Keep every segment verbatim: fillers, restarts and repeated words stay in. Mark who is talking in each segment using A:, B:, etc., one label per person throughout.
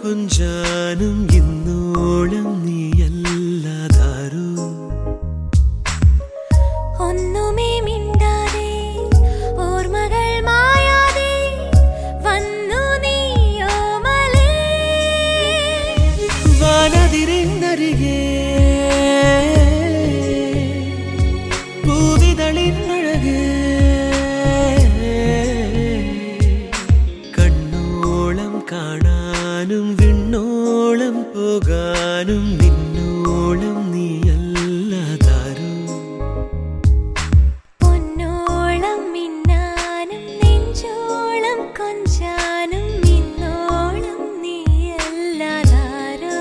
A: കുഞ്ചാനും ഇന്നോളം നീയല്ലാതാരോ.
B: ഒന്നുമേ മിണ്ടാതെ ഓർമ്മകൾ മായാതെ വന്നു നീയോമലേ.
A: വാനതിരിന്നരികെ പൂവിതളിന്നഴകേ കണ്ണോളം കാണാനും വിണ്ണോളം പോകാനും നിന്നോളം നീയല്ലാതാരോ.
B: പൊന്നോളം മിന്നാനും നെഞ്ചോളം കൊഞ്ചാനും ഇന്നോളം നീയല്ലാതാരോ.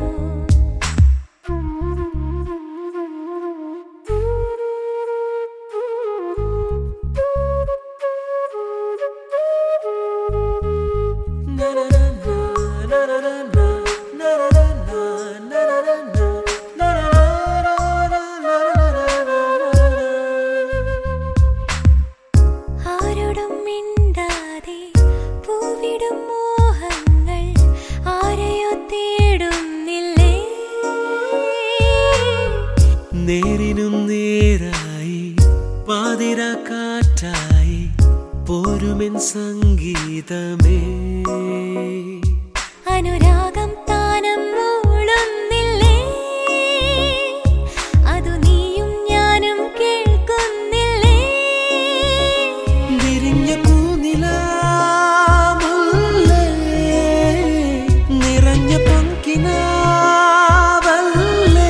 B: ആരോടും മിണ്ടാതെ പൂവിടും മോഹങ്ങൾ ആരെയോ തേടുന്നില്ലേ.
A: നേരിനും നേരായി പാതിര കാറ്റായി പോരുമെൻ സംഗീതമേ.
B: അനുരാഗം താനം മൂളുന്നില്ലേ. അതു നീയും ഞാനും കേൾക്കുന്നില്ലേ.
A: വിരിഞ്ഞ പൂനിലാമുല്ലേ നിറഞ്ഞ പൊൻകിനാവല്ലേ.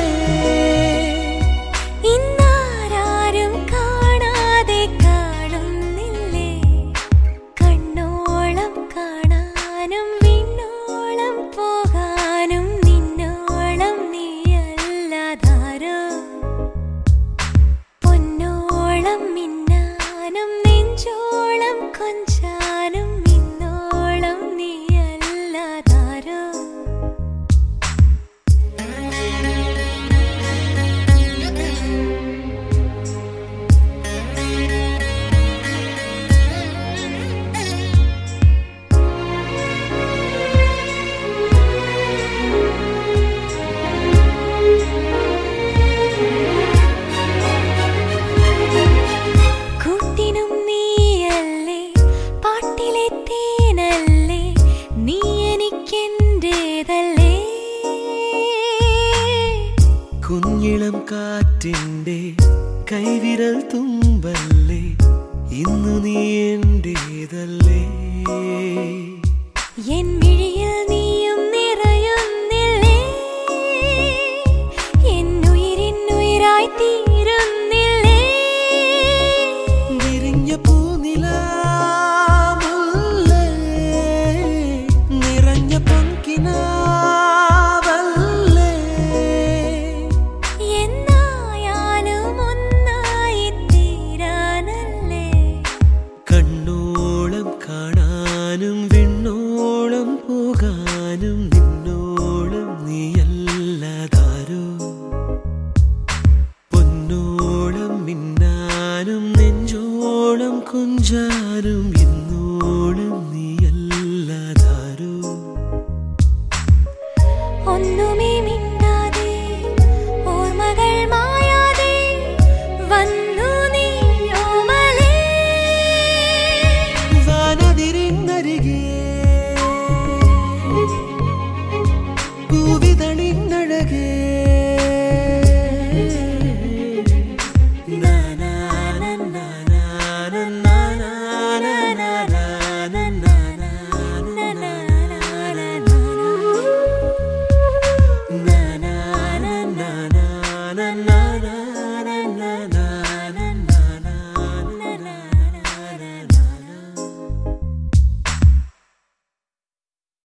B: ഇന്നാരും കാണാതെ കാണുന്നില്ലേ. കണ്ണോളം കാണാനും വിണ്ണോളം പോകാനും നിന്നോളം നീയല്ലാതാരോ. പൊന്നോളം മിന്നാനും നെഞ്ചോളം കൊഞ്ചാനും ഇന്നോളം നീയല്ലാതാരോ. കൂട്ടിനും നീയല്ലേ പാട്ടിലെ തേനല്ലേ നീ എനിക്കെന്റേതല്ലേ.
A: കുഞ്ഞിളം കാറ്റിൻ്റെ കൈവിരൽ തുമ്പല്ലേ ഇന്നു നീ എന്റേതല്ലേ.
B: എൻ മിഴിയിൽ നീയും നിറയുന്നില്ലേ. എന്നുയിരിന്നുയിരായി തീരുന്നില്ലേ.
A: വിരിഞ്ഞ പൂനിലാമുല്ലേ നിറഞ്ഞ പൊൻകിനാവല്ലേ.
B: എന്നായാലും ഒന്നായി തീരാനല്ലേ.
A: കണ്ണോളം കാണാനും വിണ്ണോളം പോകാനും നിന്നോളം നീയല്ലാതാരോ. പൊന്നോളം മിന്നാനും നെഞ്ചോളം കുഞ്ചാനും ഇന്നോളം